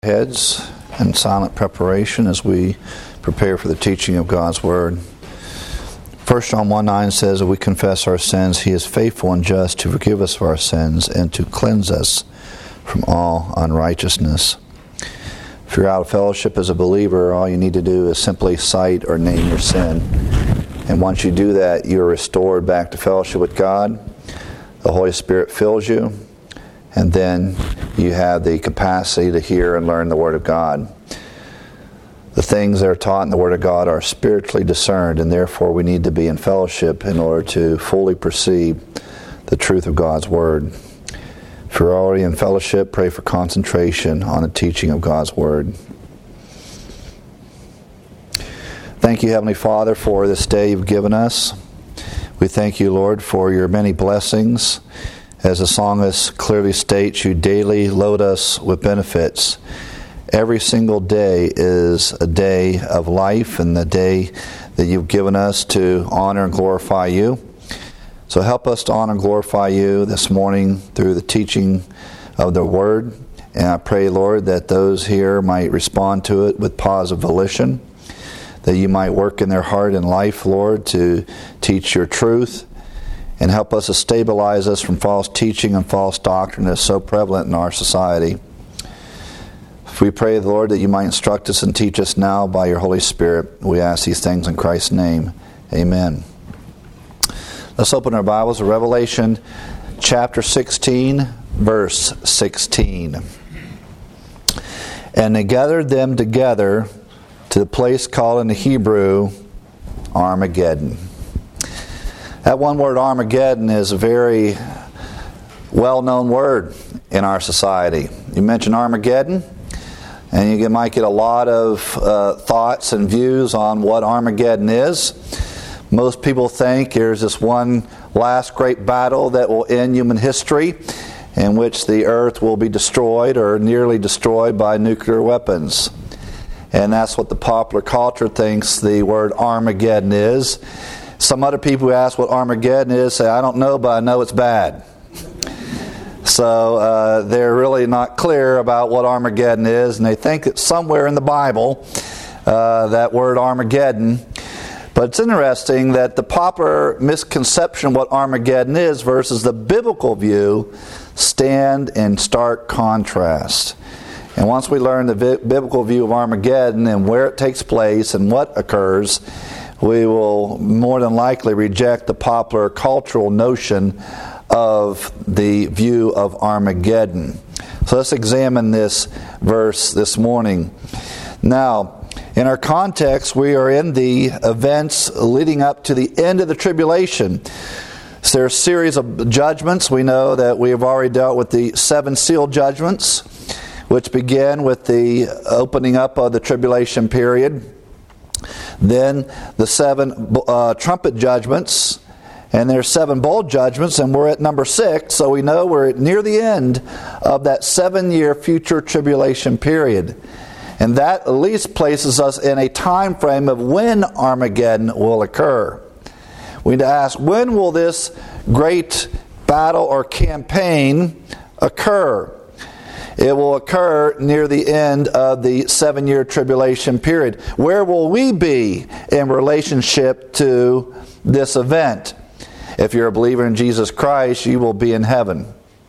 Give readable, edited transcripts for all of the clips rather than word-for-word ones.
Heads in silent preparation as we prepare for the teaching of God's Word. 1 John 1:9 says, if we confess our sins, He is faithful and just to forgive us of our sins and to cleanse us from all unrighteousness. If you're out of fellowship as a believer, all you need to do is simply cite or name your sin. And once you do that, you're restored back to fellowship with God. The Holy Spirit fills you. And then you have the capacity to hear and learn the Word of God. The things that are taught in the Word of God are spiritually discerned, and therefore we need to be in fellowship in order to fully perceive the truth of God's Word. If you're already in fellowship, pray for concentration on the teaching of God's Word. Thank you, Heavenly Father, for this day you've given us. We thank you, Lord, for your many blessings. As the psalmist clearly states, you daily load us with benefits. Every single day is a day of life and the day that you've given us to honor and glorify you. So help us to honor and glorify you this morning through the teaching of the Word. And I pray, Lord, that those here might respond to it with positive volition, that you might work in their heart and life, Lord, to teach your truth. And help us to stabilize us from false teaching and false doctrine that is so prevalent in our society. We pray, Lord, that you might instruct us and teach us now by your Holy Spirit. We ask these things in Christ's name. Amen. Let's open our Bibles to Revelation chapter 16, verse 16. And they gathered them together to the place called in the Hebrew Armageddon. That one word, Armageddon, is a very well-known word in our society. You mention Armageddon, and you might get a lot of thoughts and views on what Armageddon is. Most people think there's this one last great battle that will end human history, in which the earth will be destroyed or nearly destroyed by nuclear weapons. And that's what the popular culture thinks the word Armageddon is. Some other people who ask what Armageddon is say, I don't know, but I know it's bad. So they're really not clear about what Armageddon is, and they think it's somewhere in the Bible, that word Armageddon. But it's interesting that the popular misconception of what Armageddon is versus the biblical view stand in stark contrast. And once we learn the biblical view of Armageddon and where it takes place and what occurs, we will more than likely reject the popular cultural notion of the view of Armageddon. So let's examine this verse this morning. Now, in our context, we are in the events leading up to the end of the tribulation. So there are a series of judgments. We know that we have already dealt with the 7 seal judgments, which begin with the opening up of the tribulation period. Then the 7 trumpet judgments, and there's 7 bowl judgments, and we're at number 6, so we know we're near the end of that 7-year future tribulation period. And that at least places us in a time frame of when Armageddon will occur. We need to ask, when will this great battle or campaign occur? It will occur near the end of the 7-year tribulation period. Where will we be in relationship to this event? If you're a believer in Jesus Christ, you will be in heaven.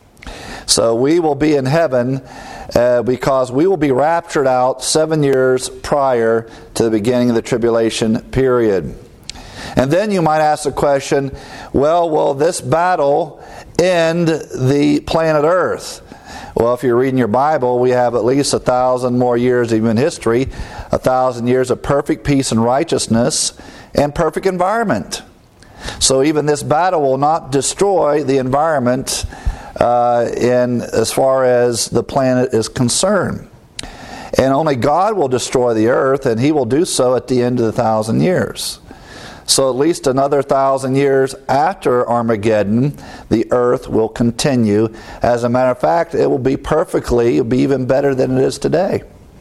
So we will be in heaven because we will be raptured out 7 years prior to the beginning of the tribulation period. And then you might ask the question, well, will this battle end the planet Earth? Well, if you're reading your Bible, we have at least 1,000 more years of human history, 1,000 years of perfect peace and righteousness, and perfect environment. So even this battle will not destroy the environment in as far as the planet is concerned. And only God will destroy the earth, and He will do so at the end of the 1,000 years. So at least another 1,000 years after Armageddon, the earth will continue. As a matter of fact, it will be even better than it is today.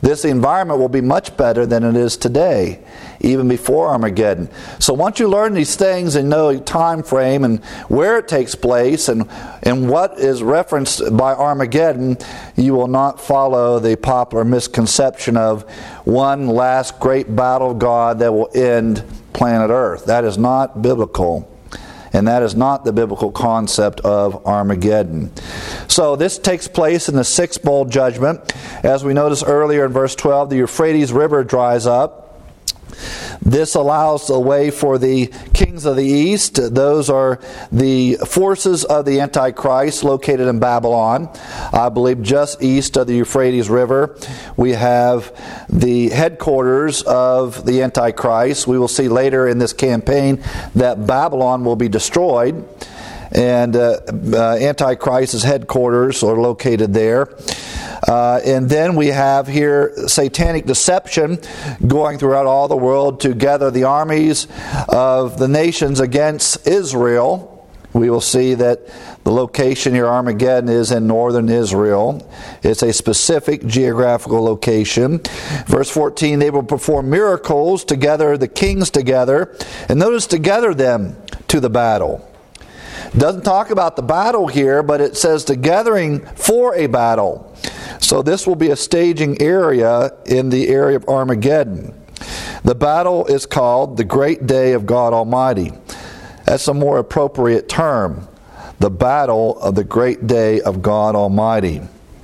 This environment will be much better than it is today, even before Armageddon. So once you learn these things and know time frame and where it takes place and what is referenced by Armageddon, you will not follow the popular misconception of one last great battle of God that will end planet Earth. That is not biblical. And that is not the biblical concept of Armageddon. So this takes place in the sixth bowl judgment. As we noticed earlier in verse 12, the Euphrates River dries up. This allows the way for the kings of the east. Those are the forces of the Antichrist located in Babylon. I believe just east of the Euphrates River, we have the headquarters of the Antichrist. We will see later in this campaign that Babylon will be destroyed, and Antichrist's headquarters are located there. And then we have here satanic deception going throughout all the world to gather the armies of the nations against Israel. We will see that the location here, Armageddon, is in northern Israel. It's a specific geographical location. Verse 14, they will perform miracles to gather the kings together. And notice, to gather them to the battle. It doesn't talk about the battle here, but it says the gathering for a battle. So this will be a staging area in the area of Armageddon. The battle is called the Great Day of God Almighty. That's a more appropriate term. The battle of the Great Day of God Almighty.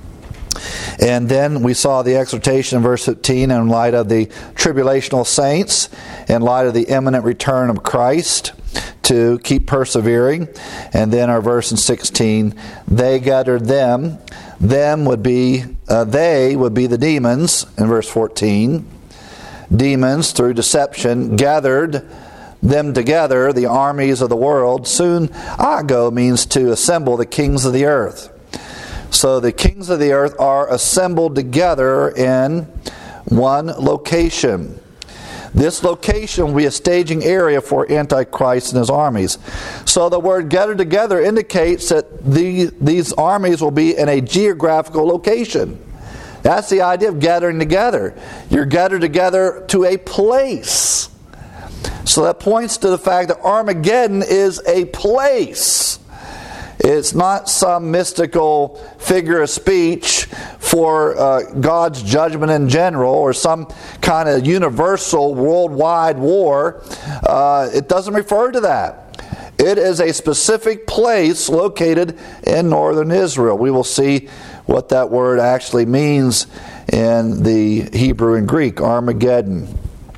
And then we saw the exhortation in verse 15 in light of the tribulational saints, in light of the imminent return of Christ, to keep persevering. And then our verse in 16, they gathered them. Them would be, they would be the demons in verse 14. Demons, through deception, gathered them together, the armies of the world. Soon ago means to assemble the kings of the earth. So the kings of the earth are assembled together in one location. This location will be a staging area for Antichrist and his armies. So the word gathered together indicates that these armies will be in a geographical location. That's the idea of gathering together. You're gathered together to a place. So that points to the fact that Armageddon is a place. It's not some mystical figure of speech for God's judgment in general, or some kind of universal worldwide war. It doesn't refer to that. It is a specific place located in northern Israel. We will see what that word actually means in the Hebrew and Greek, Armageddon.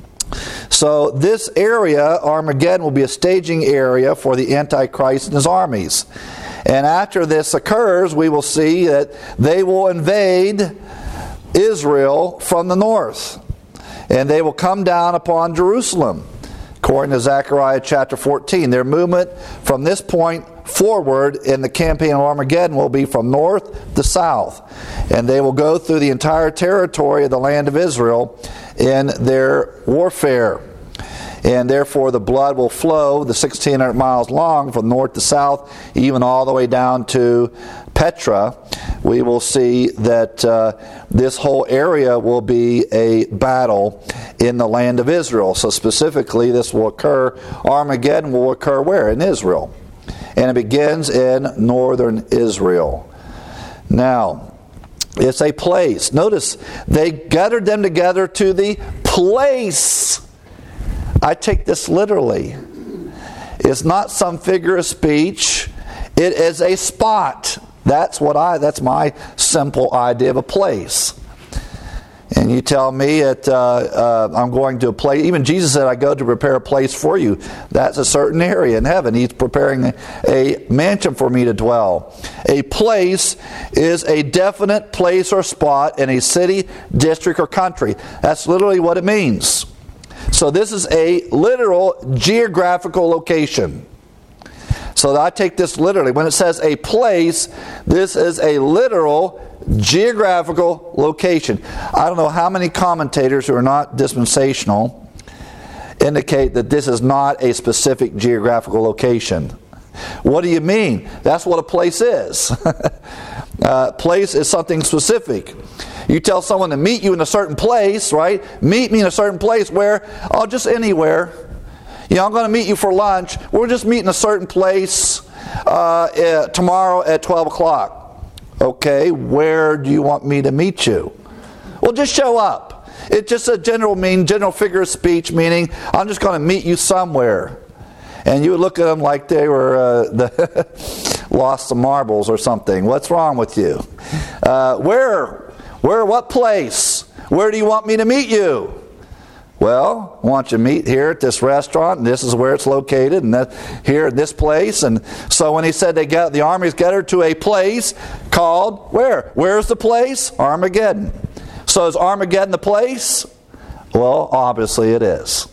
So this area, Armageddon, will be a staging area for the Antichrist and his armies. And after this occurs, we will see that they will invade Israel from the north. And they will come down upon Jerusalem. According to Zechariah chapter 14, their movement from this point forward in the campaign of Armageddon will be from north to south. And they will go through the entire territory of the land of Israel in their warfare. And therefore the blood will flow the 1,600 miles long from north to south, even all the way down to Petra. We will see that this whole area will be a battle in the land of Israel. So specifically this will occur, Armageddon will occur where? In Israel. And it begins in northern Israel. Now, it's a place. Notice, they gathered them together to the place. I take this literally. It's not some figure of speech. It is a spot. That's my simple idea of a place. And you tell me that I'm going to a place. Even Jesus said, I go to prepare a place for you. That's a certain area in heaven. He's preparing a mansion for me to dwell. A place is a definite place or spot in a city, district, or country. That's literally what it means. So this is a literal geographical location. So I take this literally. When it says a place, this is a literal geographical location. I don't know how many commentators who are not dispensational indicate that this is not a specific geographical location. What do you mean? That's what a place is. Place is something specific. You tell someone to meet you in a certain place, right? Meet me in a certain place where, oh, just anywhere. I'm going to meet you for lunch. We'll just meet in a certain place tomorrow at 12 o'clock. Okay, where do you want me to meet you? Well, just show up. It's just a general figure of speech, meaning I'm just going to meet you somewhere. And you would look at them like they were lost some marbles or something. What's wrong with you? Where, what place? Where do you want me to meet you? Well, I want you to meet here at this restaurant, and this is where it's located, and that here at this place. And so when he said the armies gathered to a place called where? Where's the place? Armageddon. So is Armageddon the place? Well, obviously it is.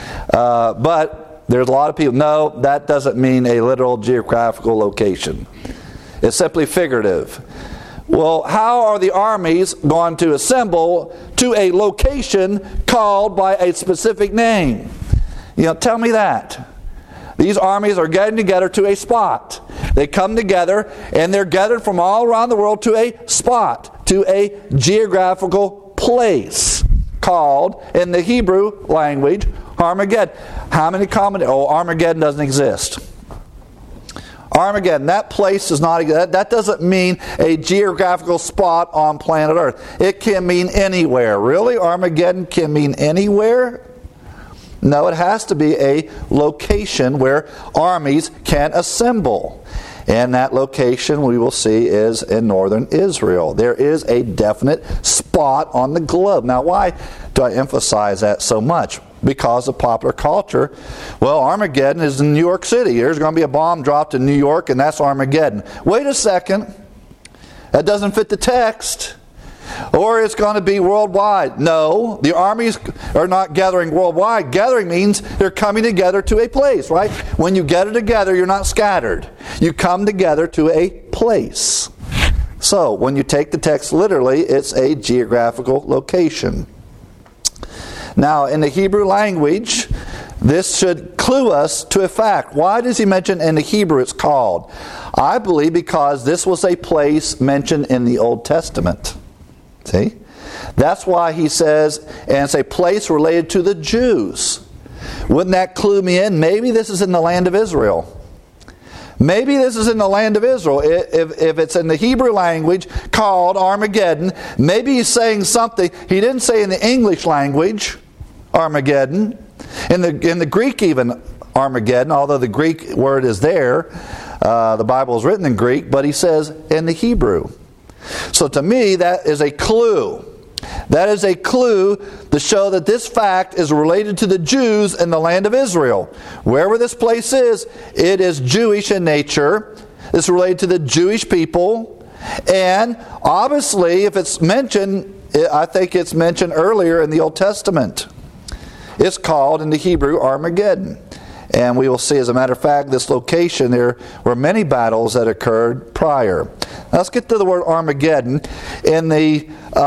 But there's a lot of people, no, that doesn't mean a literal geographical location. It's simply figurative. Well, how are the armies going to assemble to a location called by a specific name? Tell me that. These armies are getting together to a spot. They come together, and they're gathered from all around the world to a spot, to a geographical place called, in the Hebrew language, Armageddon. How many Armageddon doesn't exist. Armageddon, that place does not exist. That doesn't mean a geographical spot on planet Earth. It can mean anywhere. Really? Armageddon can mean anywhere? No, it has to be a location where armies can assemble. And that location, we will see, is in northern Israel. There is a definite spot on the globe. Now, why do I emphasize that so much? Because of popular culture. Well, Armageddon is in New York City. There's going to be a bomb dropped in New York, and that's Armageddon. Wait a second. That doesn't fit the text. Or it's going to be worldwide. No, the armies are not gathering worldwide. Gathering means they're coming together to a place, right? When you gather together, you're not scattered. You come together to a place. So, when you take the text literally, it's a geographical location. Now, in the Hebrew language, this should clue us to a fact. Why does he mention in the Hebrew it's called? I believe because this was a place mentioned in the Old Testament. See? That's why he says, and it's a place related to the Jews. Wouldn't that clue me in? Maybe this is in the land of Israel. Maybe this is in the land of Israel. If it's in the Hebrew language called Armageddon, maybe he's saying something. He didn't say in the English language, Armageddon. In the Greek even, Armageddon, although the Greek word is there. The Bible is written in Greek, but he says in the Hebrew. So to me, that is a clue. That is a clue to show that this fact is related to the Jews in the land of Israel. Wherever this place is, it is Jewish in nature. It's related to the Jewish people. And obviously, if it's mentioned, I think it's mentioned earlier in the Old Testament. It's called in the Hebrew Armageddon. And we will see, as a matter of fact, this location, there were many battles that occurred prior. Now, let's get to the word Armageddon. In the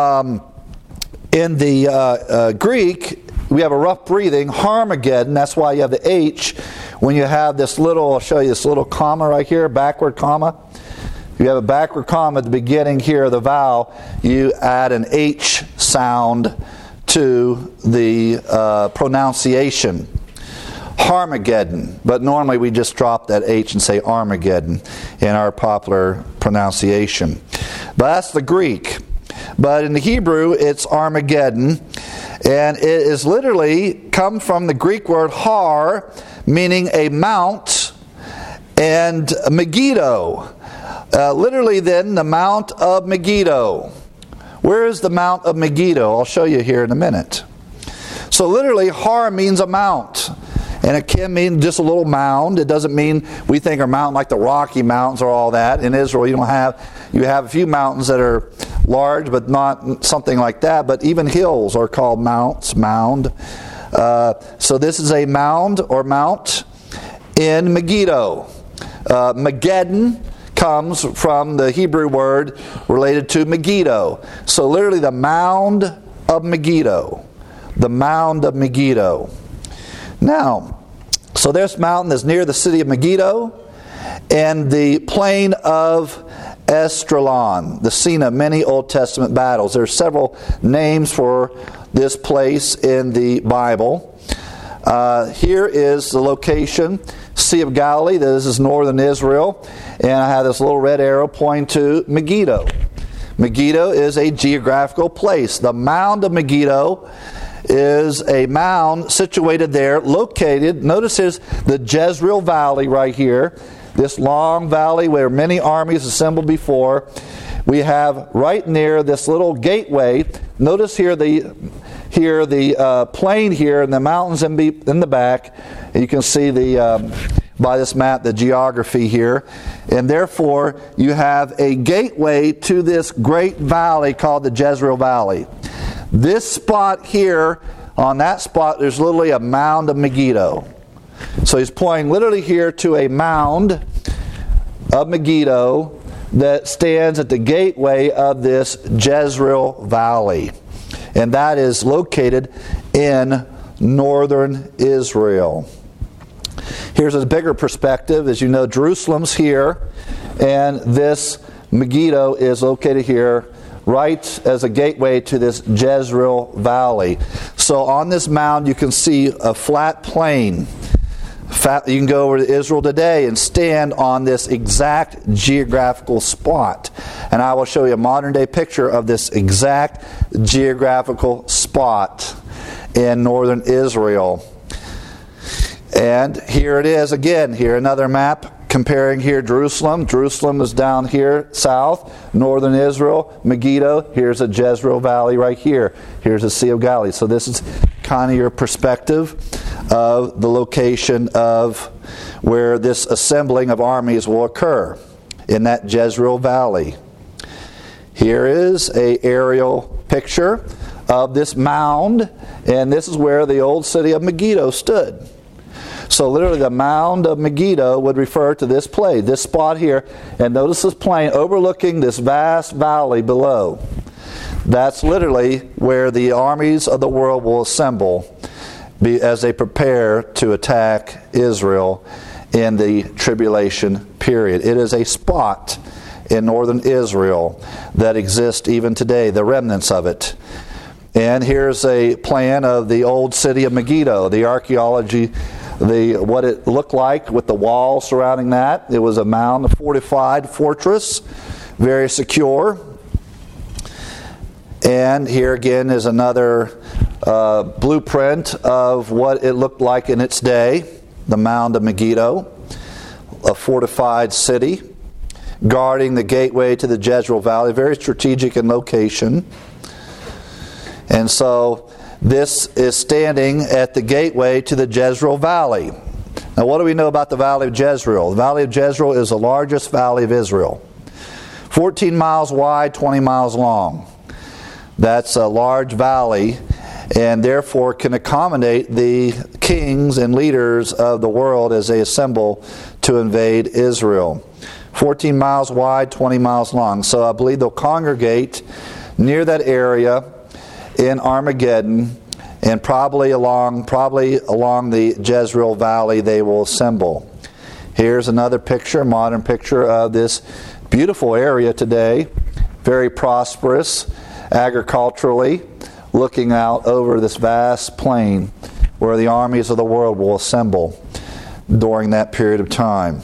Greek, we have a rough breathing, Harmageddon. That's why you have the H. When you have this little, I'll show you this little comma right here, backward comma. If you have a backward comma at the beginning here of the vowel, you add an H sound to the pronunciation. Harmageddon, but normally we just drop that H and say Armageddon in our popular pronunciation. But that's the Greek. But in the Hebrew, it's Armageddon, and it is literally come from the Greek word har, meaning a mount, and Megiddo. Literally then, the Mount of Megiddo. Where is the Mount of Megiddo? I'll show you here in a minute. So literally, har means a mount. And it can mean just a little mound. It doesn't mean we think a mountain like the Rocky Mountains or all that. In Israel, you have a few mountains that are large, but not something like that. But even hills are called mound. So this is a mound or mount in Megiddo. Mageddon comes from the Hebrew word related to Megiddo. So literally the mound of Megiddo. The mound of Megiddo. Now, so this mountain is near the city of Megiddo, and the plain of Esdraelon, the scene of many Old Testament battles. There are several names for this place in the Bible. Here is the location, Sea of Galilee. This is northern Israel. And I have this little red arrow pointing to Megiddo. Megiddo is a geographical place. The mound of Megiddo is a mound situated there, located, notice here's the Jezreel Valley right here. This long valley where many armies assembled before. We have right near this little gateway. Notice here the plain here and the mountains in the back. You can see by this map the geography here. And therefore you have a gateway to this great valley called the Jezreel Valley. This spot here, on that spot, there's literally a mound of Megiddo. So he's pointing literally here to a mound of Megiddo that stands at the gateway of this Jezreel Valley. And that is located in northern Israel. Here's a bigger perspective. As you know, Jerusalem's here, and this Megiddo is located here, right as a gateway to this Jezreel Valley. So on this mound you can see a flat plain. You can go over to Israel today and stand on this exact geographical spot. And I will show you a modern day picture of this exact geographical spot in northern Israel. And here it is again. Here another map comparing here Jerusalem. Jerusalem is down here south. Northern Israel, Megiddo. Here's a Jezreel Valley right here. Here's the Sea of Galilee. So this is kind of your perspective of the location of where this assembling of armies will occur in that Jezreel Valley. Here is an aerial picture of this mound, and this is where the old city of Megiddo stood. So literally the mound of Megiddo would refer to this place, this spot here, and notice this plain overlooking this vast valley below. That's literally where the armies of the world will assemble as they prepare to attack Israel in the tribulation period. It is a spot in northern Israel that exists even today, the remnants of it. And here's a plan of the old city of Megiddo, the archaeology, what it looked like with the wall surrounding that. It was a mound, a fortified fortress, very secure. And here again is another blueprint of what it looked like in its day, the mound of Megiddo, a fortified city, guarding the gateway to the Jezreel Valley, very strategic in location. And so this is standing at the gateway to the Jezreel Valley. Now what do we know about the Valley of Jezreel? The Valley of Jezreel is the largest valley of Israel. 14 miles wide, 20 miles long. That's a large valley, and therefore can accommodate the kings and leaders of the world as they assemble to invade Israel. 14 miles wide, 20 miles long. So I believe they'll congregate near that area in Armageddon, and probably along the Jezreel Valley they will assemble. Here's another picture, a modern picture of this beautiful area today, very prosperous agriculturally, looking out over this vast plain where the armies of the world will assemble during that period of time.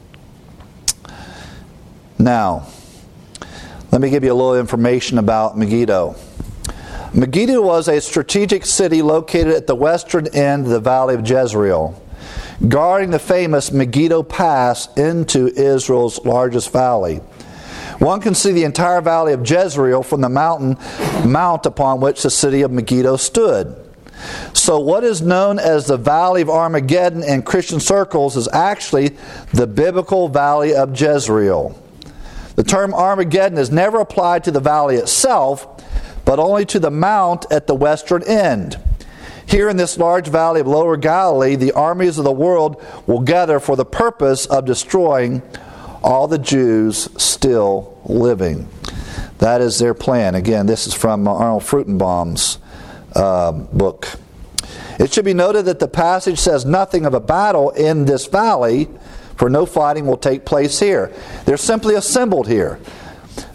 Now, let me give you a little information about Megiddo. Megiddo was a strategic city located at the western end of the Valley of Jezreel, guarding the famous Megiddo Pass into Israel's largest valley. One can see the entire Valley of Jezreel from the mount upon which the city of Megiddo stood. So what is known as the Valley of Armageddon in Christian circles is actually the biblical Valley of Jezreel. The term Armageddon is never applied to the valley itself, but only to the mount at the western end. Here in this large valley of Lower Galilee, the armies of the world will gather for the purpose of destroying all the Jews still living. That is their plan. Again, this is from Arnold Fruchtenbaum's book. It should be noted that the passage says nothing of a battle in this valley, for no fighting will take place here. They're simply assembled here.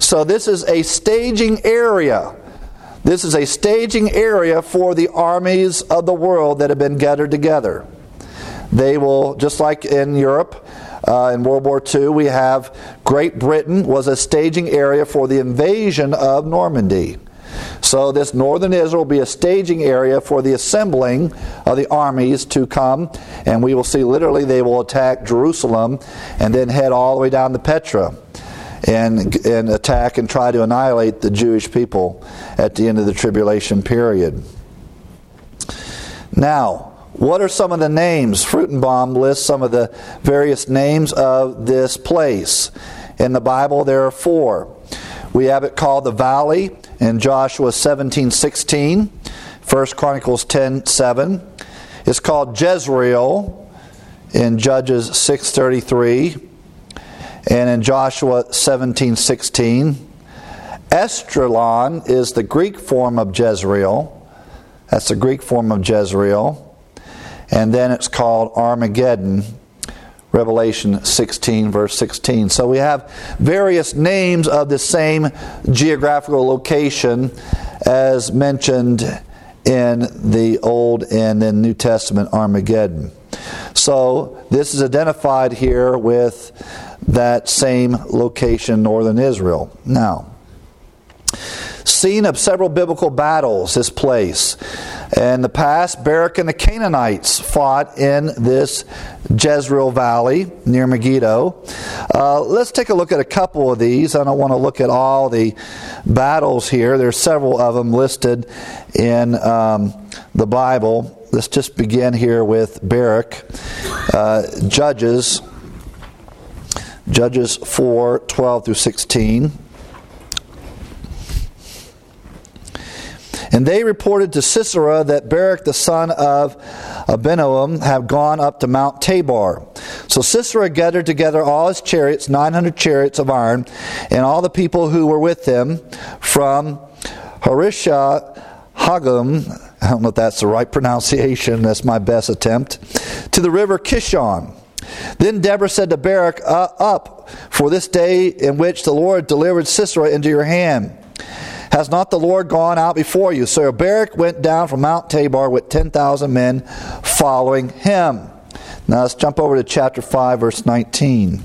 So this is a staging area. This is a staging area for the armies of the world that have been gathered together. They will, just like in Europe, in World War II, we have Great Britain was a staging area for the invasion of Normandy. So this northern Israel will be a staging area for the assembling of the armies to come, and we will see literally they will attack Jerusalem and then head all the way down to Petra and attack and try to annihilate the Jewish people at the end of the tribulation period. Now, what are some of the names? Fruchtenbaum lists some of the various names of this place. In the Bible there are 4. We have it called the Valley in Joshua 17:16, 1 Chronicles 10:7. It's called Jezreel in Judges 6:33, and in Joshua 17:16. Esdraelon is the Greek form of Jezreel. That's the Greek form of Jezreel. And then it's called Armageddon, Revelation 16, verse 16. So we have various names of the same geographical location as mentioned in the Old and then New Testament Armageddon. So this is identified here with that same location, northern Israel. Now, scene of several biblical battles, this place. In the past, Barak and the Canaanites fought in this Jezreel Valley near Megiddo. Let's take a look at a couple of these. I don't want to look at all the battles here. There's several of them listed in the Bible. Let's just begin here with Barak. Judges 4:12 through 16. And they reported to Sisera that Barak the son of Abinoam had gone up to Mount Tabor. So Sisera gathered together all his chariots, 900 chariots of iron, and all the people who were with him from Harisha Hagum, I don't know if that's the right pronunciation, that's my best attempt, to the river Kishon. Then Deborah said to Barak, Up, for this day in which the Lord delivered Sisera into your hand. Has not the Lord gone out before you? So Barak went down from Mount Tabor with 10,000 men following him. Now let's jump over to chapter 5, verse 19.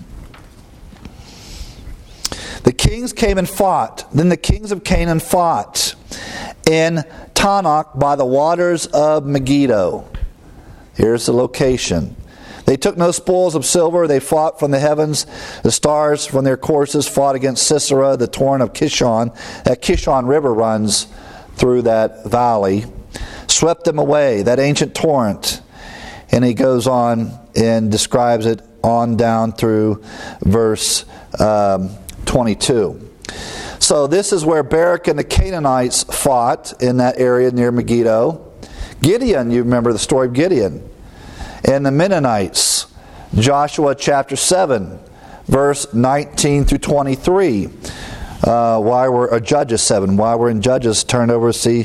The kings came and fought. Then the kings of Canaan fought in Tanakh by the waters of Megiddo. Here's the location. They took no spoils of silver. They fought from the heavens. The stars from their courses fought against Sisera, the torrent of Kishon. That Kishon River runs through that valley. Swept them away, that ancient torrent. And he goes on and describes it on down through verse 22. So this is where Barak and the Canaanites fought in that area near Megiddo. Gideon, you remember the story of Gideon. And the Mennonites, Joshua chapter 7, verse 19 through 23. Judges 7. While we're in Judges, turn over to see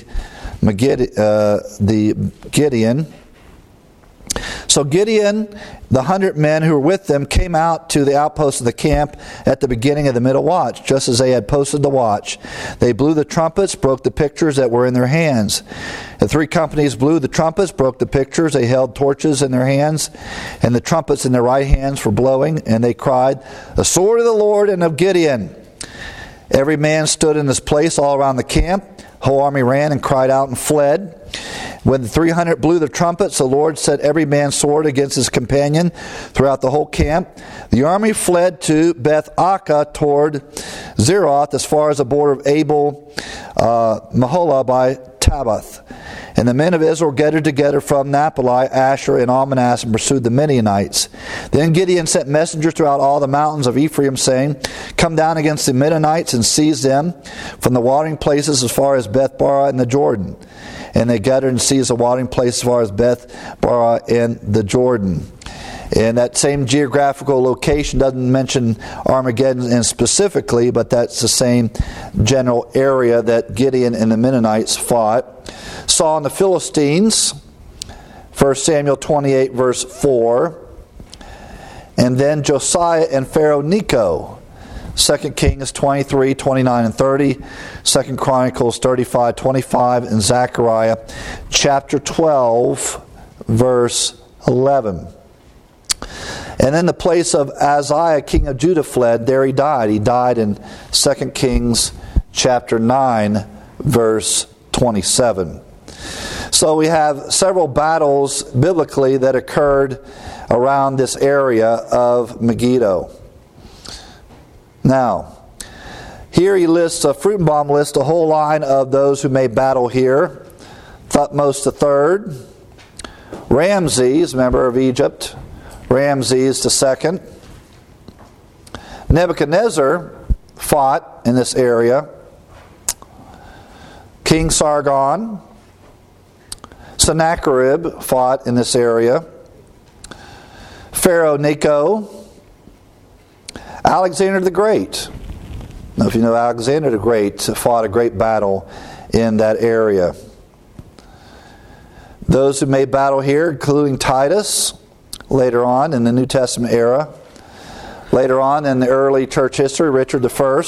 the Gideon. So Gideon, the 100 men who were with them, came out to the outposts of the camp at the beginning of the middle watch, just as they had posted the watch. They blew the trumpets, broke the pictures that were in their hands. The 3 companies blew the trumpets, broke the pictures. They held torches in their hands, and the trumpets in their right hands for blowing, and they cried, "The sword of the Lord and of Gideon." Every man stood in his place all around the camp. The whole army ran and cried out and fled. When the 300 blew the trumpets, the Lord set every man's sword against his companion throughout the whole camp. The army fled to Beth-Akka toward Zeroth as far as the border of Abel Meholah by Tabbath. And the men of Israel gathered together from Naphtali, Asher, and Almanas and pursued the Midianites. Then Gideon sent messengers throughout all the mountains of Ephraim, saying, "Come down against the Midianites and seize them from the watering places as far as Beth-barah and the Jordan." And they gathered and seized the watering place as far as Beth-barah and the Jordan. And that same geographical location doesn't mention Armageddon specifically, but that's the same general area that Gideon and the Mennonites fought. Saul and the Philistines, 1 Samuel 28, verse 4. And then Josiah and Pharaoh Necho, 2 Kings 23, 29 and 30, 2 Chronicles 35, 25, and Zechariah chapter 12, verse 11. And in the place of Uzziah, king of Judah, fled, there he died. He died in 2 Kings chapter 9, verse 27. So we have several battles biblically that occurred around this area of Megiddo. Now, here he lists, Fruchtenbaum lists a whole line of those who made battle here. Thutmose III, Ramses, member of Egypt, Ramses II. Nebuchadnezzar fought in this area. King Sargon. Sennacherib fought in this area. Pharaoh Necho. Alexander the Great. Now, if you know, Alexander the Great fought a great battle in that area. Those who made battle here, including Titus, later on in the New Testament era. Later on in the early church history, Richard I,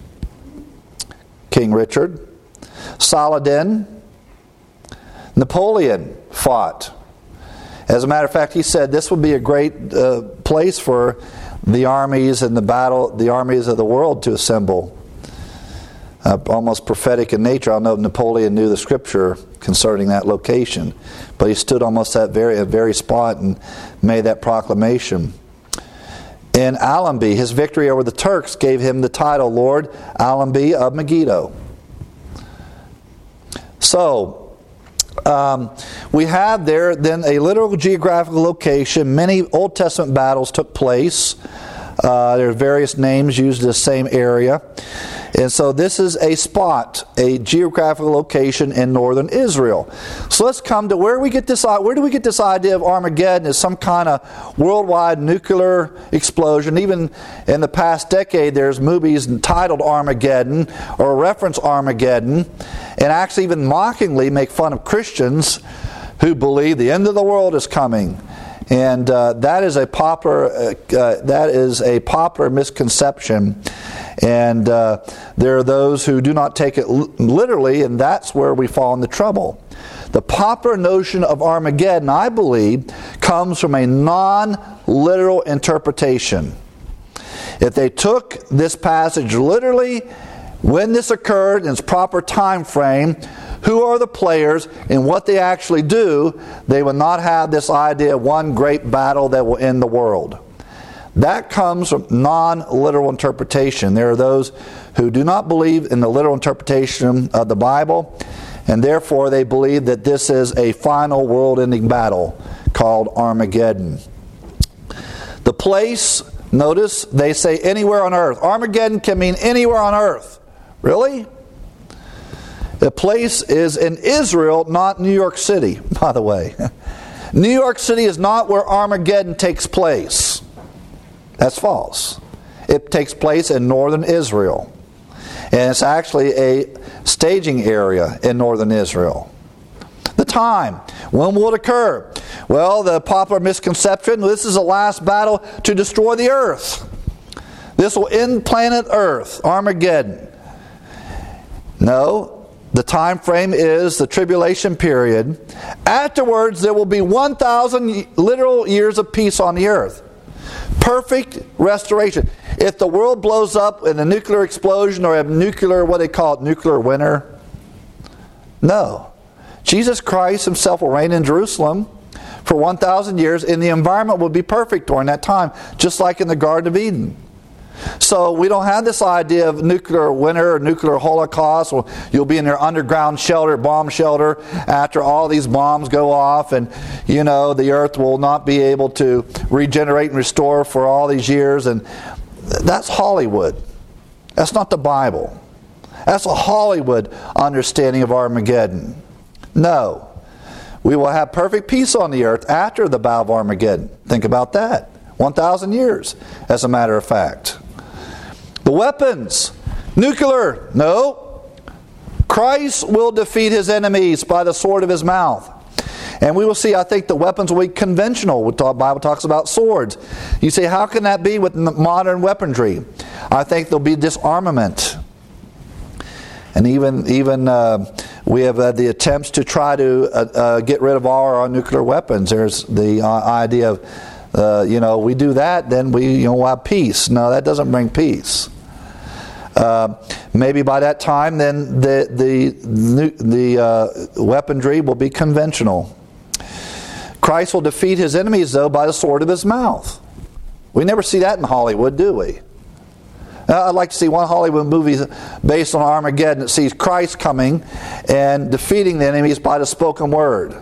King Richard. Saladin. Napoleon fought. As a matter of fact, he said this would be a great place for the armies and the armies of the world to assemble. Almost prophetic in nature. I don't know if Napoleon knew the scripture concerning that location, but he stood almost at that very spot and made that proclamation. In Allenby, his victory over the Turks gave him the title Lord Allenby of Megiddo. So, we have there then a literal geographical location. Many Old Testament battles took place. There are various names used in the same area. And so this is a spot, a geographical location in northern Israel. So let's come to where do we get this idea of Armageddon as some kind of worldwide nuclear explosion. Even in the past decade, there's movies entitled Armageddon or reference Armageddon, and actually even mockingly make fun of Christians who believe the end of the world is coming. And that is a popular misconception. And there are those who do not take it literally, and that's where we fall into trouble. The popular notion of Armageddon, I believe, comes from a non-literal interpretation. If they took this passage literally, when this occurred in its proper time frame, who are the players and what they actually do, they will not have this idea of one great battle that will end the world. That comes from non-literal interpretation. There are those who do not believe in the literal interpretation of the Bible, and therefore they believe that this is a final world-ending battle called Armageddon. The place, notice, they say anywhere on earth. Armageddon can mean anywhere on earth. Really? The place is in Israel, not New York City, by the way. New York City is not where Armageddon takes place. That's false. It takes place in northern Israel. And it's actually a staging area in northern Israel. The time. When will it occur? Well, the popular misconception, this is the last battle to destroy the earth. This will end planet Earth, Armageddon. No. The time frame is the tribulation period. Afterwards, there will be 1,000 literal years of peace on the earth. Perfect restoration. If the world blows up in a nuclear explosion or a nuclear, what they call it, nuclear winter, no. Jesus Christ himself will reign in Jerusalem for 1,000 years, and the environment will be perfect during that time, just like in the Garden of Eden. So we don't have this idea of nuclear winter or nuclear holocaust, or you'll be in your underground shelter, bomb shelter, after all these bombs go off, and the earth will not be able to regenerate and restore for all these years. And that's Hollywood. That's not the Bible. That's a Hollywood understanding of Armageddon. No. We will have perfect peace on the earth after the Battle of Armageddon. Think about that. 1,000 years, as a matter of fact. The weapons. Nuclear. No. Christ will defeat his enemies by the sword of his mouth. And we will see, I think, the weapons will be conventional. The Bible talks about swords. You say, how can that be with modern weaponry? I think there'll be disarmament. And even we have the attempts to try to get rid of all our nuclear weapons. There's the idea of, we do that, then we'll have peace. No, that doesn't bring peace. Maybe by that time, then the weaponry will be conventional. Christ will defeat his enemies, though, by the sword of his mouth. We never see that in Hollywood, do we? I'd like to see one Hollywood movie based on Armageddon that sees Christ coming and defeating the enemies by the spoken word.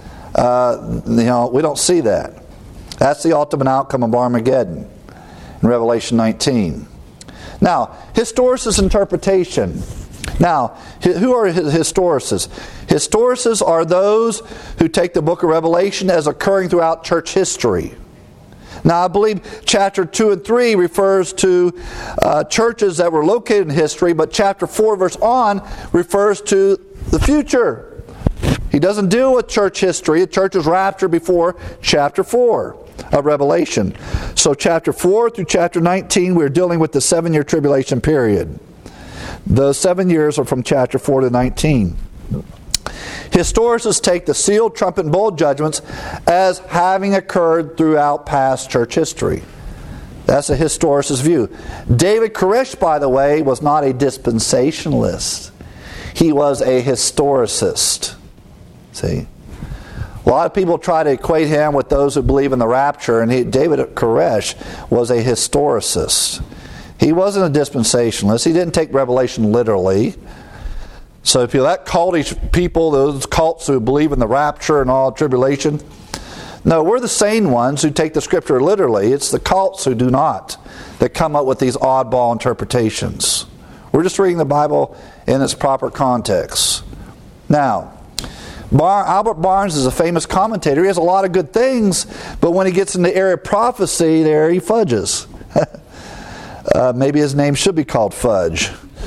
We don't see that. That's the ultimate outcome of Armageddon in Revelation 19. Now, historicist interpretation. Now, who are historicists? Historicists are those who take the book of Revelation as occurring throughout church history. Now, I believe chapter 2 and 3 refers to churches that were located in history, but chapter 4 verse on refers to the future. He doesn't deal with church history. The church is raptured before chapter 4 of Revelation. So chapter 4 through chapter 19, we're dealing with the 7-year tribulation period. Those 7 years are from chapter 4 to 19. Historicists take the seal, trumpet, and bowl judgments as having occurred throughout past church history. That's a historicist view. David Koresh, by the way, was not a dispensationalist. He was a historicist. See? A lot of people try to equate him with those who believe in the rapture, and David Koresh was a historicist. He wasn't a dispensationalist. He didn't take Revelation literally. So if you let cultish people, those cults who believe in the rapture and all tribulation, no, we're the sane ones who take the Scripture literally. It's the cults who do not, that come up with these oddball interpretations. We're just reading the Bible in its proper context. Now, Albert Barnes is a famous commentator. He has a lot of good things, but when he gets in the area of prophecy, there he fudges. Maybe his name should be called Fudge.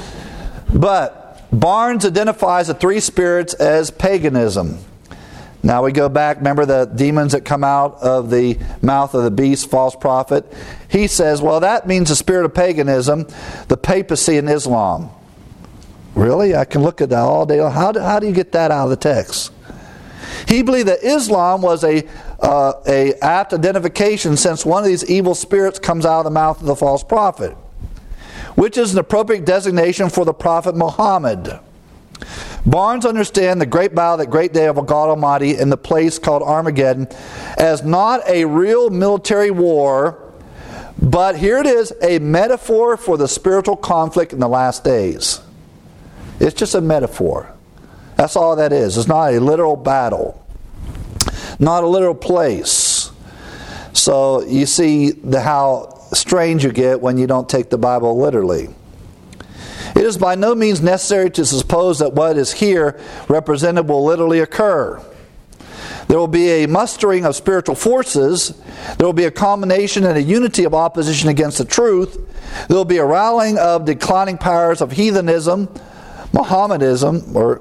But Barnes identifies the three spirits as paganism. Now we go back, remember the demons that come out of the mouth of the beast, false prophet? He says, well, that means the spirit of paganism, the papacy and Islam. Really? I can look at that all day long. How do you get that out of the text? He believed that Islam was a apt identification, since one of these evil spirits comes out of the mouth of the false prophet, which is an appropriate designation for the prophet Muhammad. Barnes understands the great battle, that great day of God Almighty in the place called Armageddon, as not a real military war, but here it is, a metaphor for the spiritual conflict in the last days. It's just a metaphor. That's all that is. It's not a literal battle, not a literal place. So you see how strange you get when you don't take the Bible literally. It is by no means necessary to suppose that what is here represented will literally occur. There will be a mustering of spiritual forces. There will be a combination and a unity of opposition against the truth. There will be a rallying of declining powers of heathenism, Mohammedanism,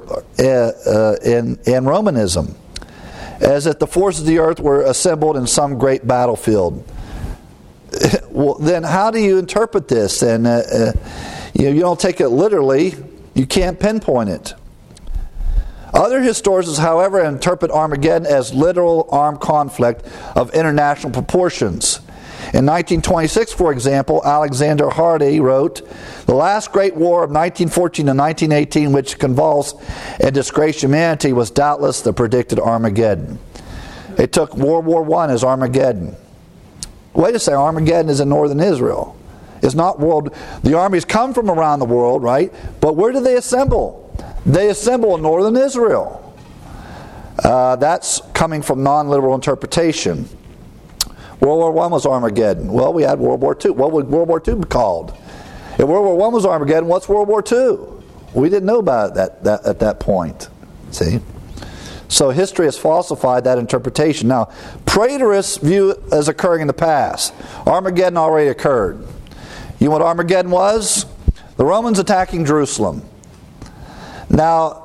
and Romanism, as if the forces of the earth were assembled in some great battlefield. Well, then how do you interpret this? And you don't take it literally. You can't pinpoint it. Other historians, however, interpret Armageddon as literal armed conflict of international proportions. In 1926, for example, Alexander Hardy wrote, "The last great war of 1914 to 1918, which convulsed and disgraced humanity, was doubtless the predicted Armageddon." They took World War I as Armageddon. Wait a second, Armageddon is in northern Israel. It's not world. The armies come from around the world, right? But where do they assemble? They assemble in northern Israel. That's coming from non-literal interpretation. World War I was Armageddon. Well, we had World War II. What would World War II be called? If World War I was Armageddon, what's World War II? We didn't know about it at that point. See? So history has falsified that interpretation. Now, preterists view it as occurring in the past. Armageddon already occurred. You know what Armageddon was? The Romans attacking Jerusalem. Now,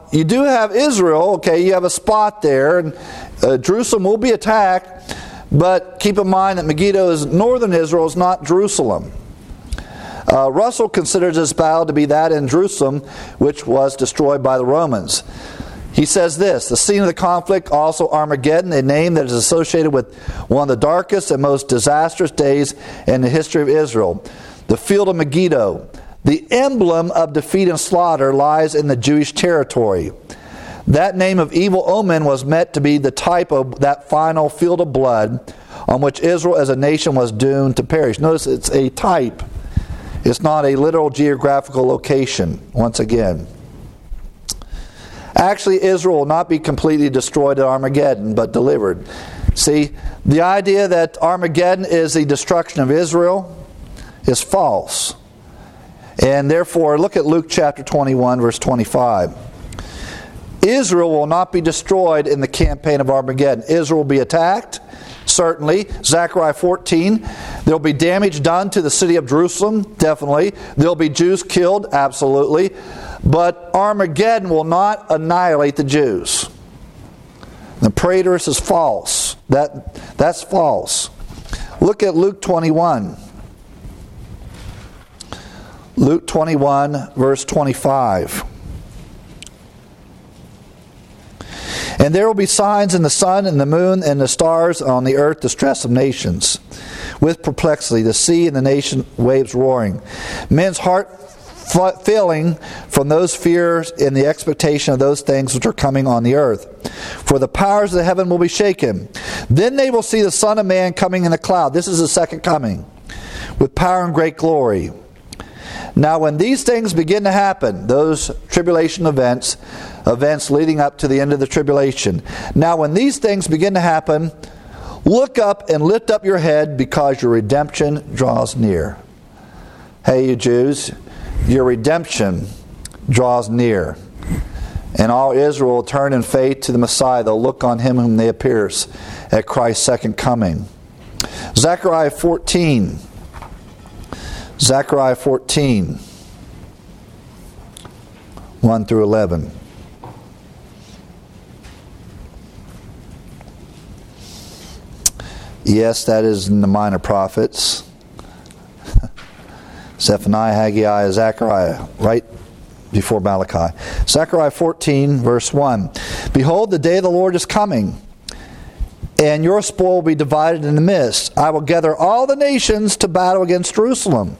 you do have Israel, okay, you have a spot there, and Jerusalem will be attacked, but keep in mind that Megiddo is northern Israel, is not Jerusalem. Russell considers this battle to be that in Jerusalem, which was destroyed by the Romans. He says this: the scene of the conflict, also Armageddon, a name that is associated with one of the darkest and most disastrous days in the history of Israel. The field of Megiddo, the emblem of defeat and slaughter, lies in the Jewish territory. That name of evil omen was meant to be the type of that final field of blood on which Israel as a nation was doomed to perish. Notice it's a type. It's not a literal geographical location, once again. Actually, Israel will not be completely destroyed at Armageddon, but delivered. See, the idea that Armageddon is the destruction of Israel is false. And therefore, look at Luke chapter 21, verse 25. Israel will not be destroyed in the campaign of Armageddon. Israel will be attacked, certainly. Zechariah 14, there will be damage done to the city of Jerusalem, definitely. There will be Jews killed, absolutely. But Armageddon will not annihilate the Jews. The preterist is false. That's false. Look at Luke 21. Luke 21, verse 25. And there will be signs in the sun and the moon and the stars, on the earth distress of nations, with perplexity, the sea and the nation waves roaring. Men's heart failing from those fears in the expectation of those things which are coming on the earth. For the powers of the heaven will be shaken. Then they will see the Son of Man coming in a cloud. This is the second coming, with power and great glory. Now when these things begin to happen, those tribulation events leading up to the end of the tribulation. Now when these things begin to happen, look up and lift up your head, because your redemption draws near. Hey, you Jews, your redemption draws near. And all Israel will turn in faith to the Messiah. They'll look on him whom they pierce at Christ's second coming. Zechariah 14. Zechariah 14, 1 through 11. Yes, that is in the minor prophets. Zephaniah, Haggai, Zechariah, right before Malachi. Zechariah 14, verse 1. Behold, the day of the Lord is coming, and your spoil will be divided in the midst. I will gather all the nations to battle against Jerusalem.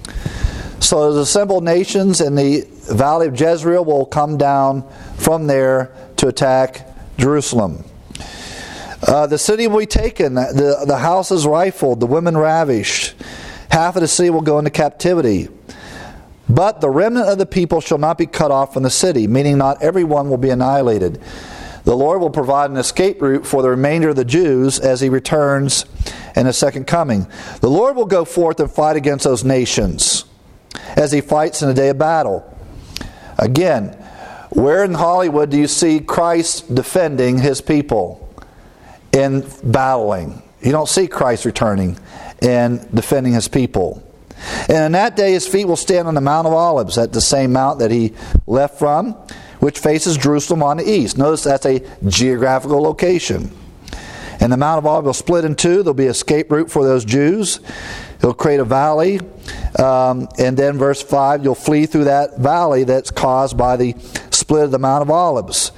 So the assembled nations in the valley of Jezreel will come down from there to attack Jerusalem. The city will be taken, the houses rifled, the women ravished. Half of the city will go into captivity. But the remnant of the people shall not be cut off from the city, meaning not everyone will be annihilated. The Lord will provide an escape route for the remainder of the Jews as he returns in his second coming. The Lord will go forth and fight against those nations as he fights in the day of battle. Again, where in Hollywood do you see Christ defending his people in battling? You don't see Christ returning and defending his people. And in that day his feet will stand on the Mount of Olives, at the same mount that he left from, which faces Jerusalem on the east. Notice that's a geographical location. And the Mount of Olives will split in two. There'll be an escape route for those Jews. He'll create a valley. And then verse 5, you'll flee through that valley that's caused by the split of the Mount of Olives.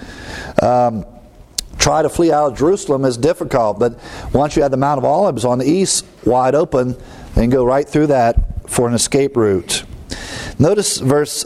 Try to flee out of Jerusalem is difficult, but once you have the Mount of Olives on the east wide open, then go right through that for an escape route. Notice verse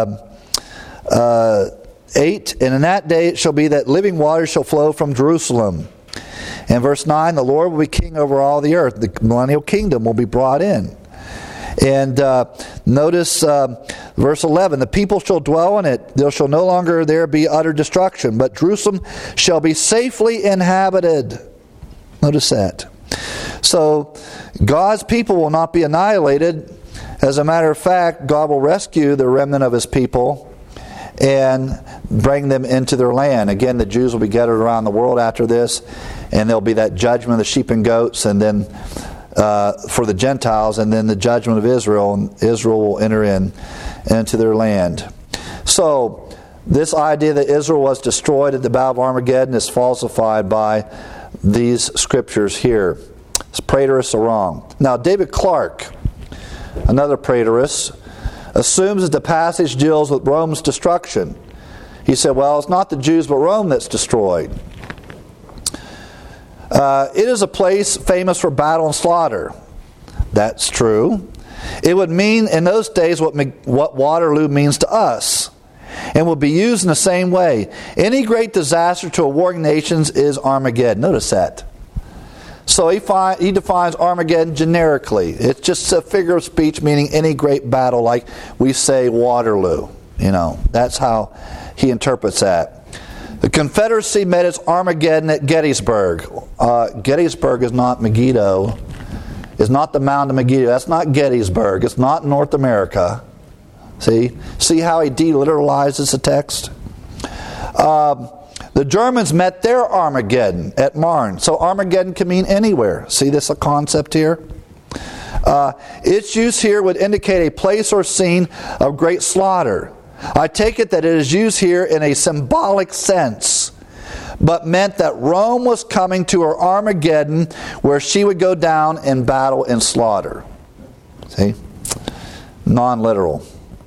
8, and in that day it shall be that living waters shall flow from Jerusalem. And verse 9, the Lord will be king over all the earth. The millennial kingdom will be brought in. And notice verse 11, the people shall dwell in it. There shall no longer there be utter destruction, but Jerusalem shall be safely inhabited. Notice that. So God's people will not be annihilated. As a matter of fact, God will rescue the remnant of his people and bring them into their land. Again, the Jews will be gathered around the world after this, and there'll be that judgment of the sheep and goats, and then for the Gentiles, and then the judgment of Israel, and Israel will enter into their land. So this idea that Israel was destroyed at the Battle of Armageddon is falsified by these scriptures here. Preterists are wrong. Now, David Clark, another preterist, assumes that the passage deals with Rome's destruction. He said, well, it's not the Jews but Rome that's destroyed. It is a place famous for battle and slaughter. That's true. It would mean in those days what Waterloo means to us, and will be used in the same way. Any great disaster to a warring nation is Armageddon. Notice that. So he defines Armageddon generically. It's just a figure of speech meaning any great battle, like we say Waterloo. That's how he interprets that. The Confederacy met its Armageddon at Gettysburg. Gettysburg is not Megiddo. Is not the Mound of Megiddo. That's not Gettysburg. It's not North America. See how he deliteralizes the text? The Germans met their Armageddon at Marne. So Armageddon can mean anywhere. See this concept here? Its use here would indicate a place or scene of great slaughter. I take it that it is used here in a symbolic sense, but meant that Rome was coming to her Armageddon where she would go down in battle and slaughter. See? Non-literal.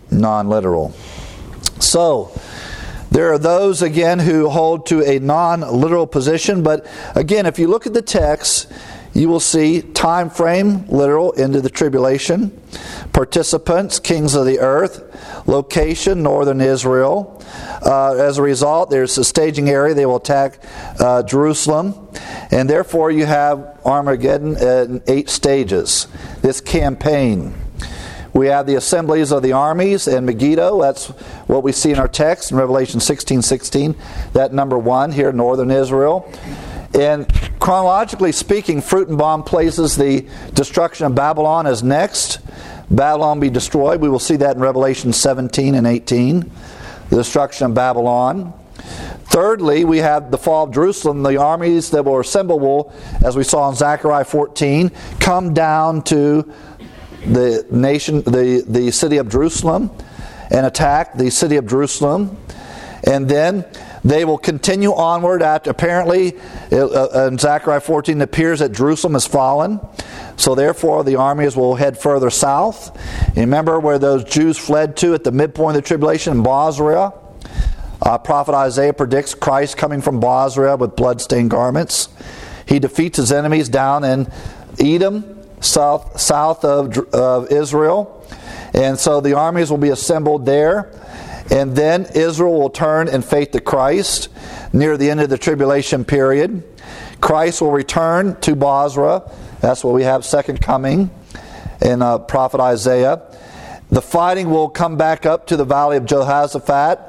So, there are those, again, who hold to a non-literal position, but again, if you look at the text, you will see time frame, literal, into the tribulation, participants, kings of the earth, location, northern Israel. As a result, there's a staging area. They will attack Jerusalem, and therefore you have Armageddon in 8 stages. This campaign. We have the assemblies of the armies in Megiddo. That's what we see in our text in Revelation 16:16. That number 1 here, northern Israel. And chronologically speaking, Fruchtenbaum places the destruction of Babylon as next. Babylon be destroyed. We will see that in Revelation 17 and 18. The destruction of Babylon. Thirdly, we have the fall of Jerusalem. The armies that will assemble will, as we saw in Zechariah 14, come down to the nation, the city of Jerusalem, and attack the city of Jerusalem. And then they will continue onward after, apparently, in Zechariah 14, it appears that Jerusalem has fallen. So therefore, the armies will head further south. You remember where those Jews fled to at the midpoint of the tribulation in Bozrah? Prophet Isaiah predicts Christ coming from Bozrah with blood-stained garments. He defeats his enemies down in Edom, south of Israel. And so the armies will be assembled there. And then Israel will turn in faith to Christ near the end of the tribulation period. Christ will return to Bozrah. That's what we have, second coming in prophet Isaiah. The fighting will come back up to the valley of Jehoshaphat.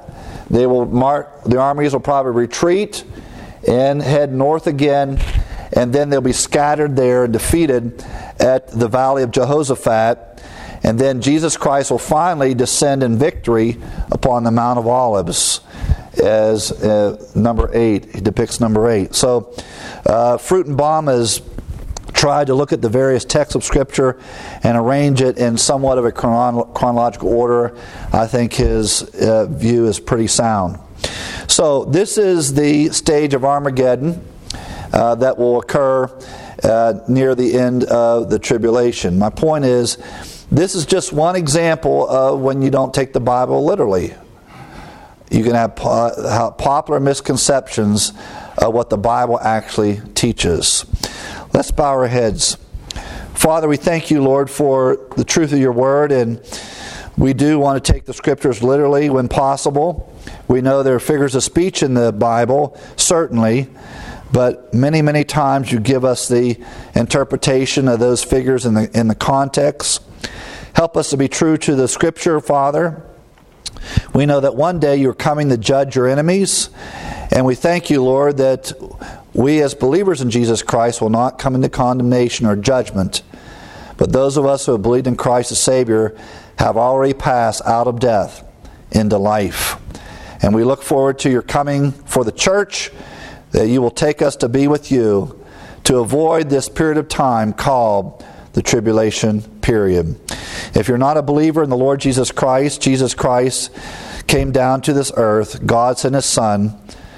The armies will probably retreat and head north again, and then they'll be scattered there and defeated at the valley of Jehoshaphat. And then Jesus Christ will finally descend in victory upon the Mount of Olives as number 8. He depicts number 8. So Fruchtenbaum has tried to look at the various texts of Scripture and arrange it in somewhat of a chronological order. I think his view is pretty sound. So this is the stage of Armageddon that will occur near the end of the tribulation. My point is, this is just one example of when you don't take the Bible literally. You can have popular misconceptions of what the Bible actually teaches. Let's bow our heads. Father, we thank you, Lord, for the truth of your word, and we do want to take the Scriptures literally when possible. We know there are figures of speech in the Bible, certainly, but many, many times you give us the interpretation of those figures in the context. Help us to be true to the Scripture, Father. We know that one day you're coming to judge your enemies, and we thank you, Lord, that we as believers in Jesus Christ will not come into condemnation or judgment, but those of us who have believed in Christ as Savior have already passed out of death into life. And we look forward to your coming for the church, that you will take us to be with you to avoid this period of time called the tribulation period. If you're not a believer in the Lord Jesus Christ came down to this earth, God sent His Son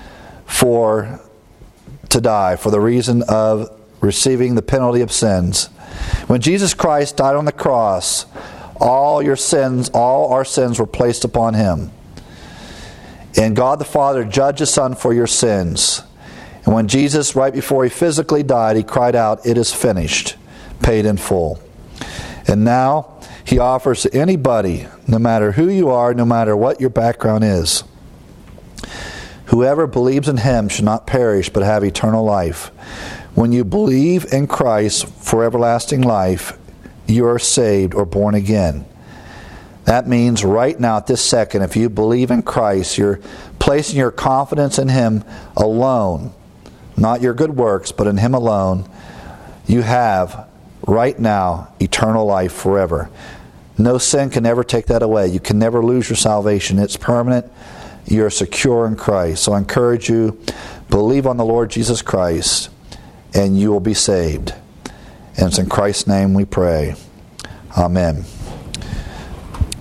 to die for the reason of receiving the penalty of sins. When Jesus Christ died on the cross, all our sins were placed upon Him. And God the Father judged His Son for your sins. And when Jesus, right before He physically died, He cried out, "It is finished," paid in full. And now He offers to anybody, no matter who you are, no matter what your background is, whoever believes in Him should not perish but have eternal life. When you believe in Christ for everlasting life, you are saved or born again. That means right now at this second, if you believe in Christ, you're placing your confidence in Him alone, not your good works, but in Him alone. You have right now eternal life forever. No sin can ever take that away. You can never lose your salvation. It's permanent. You're secure in Christ. So I encourage you, believe on the Lord Jesus Christ, and you will be saved. And it's in Christ's name we pray. Amen.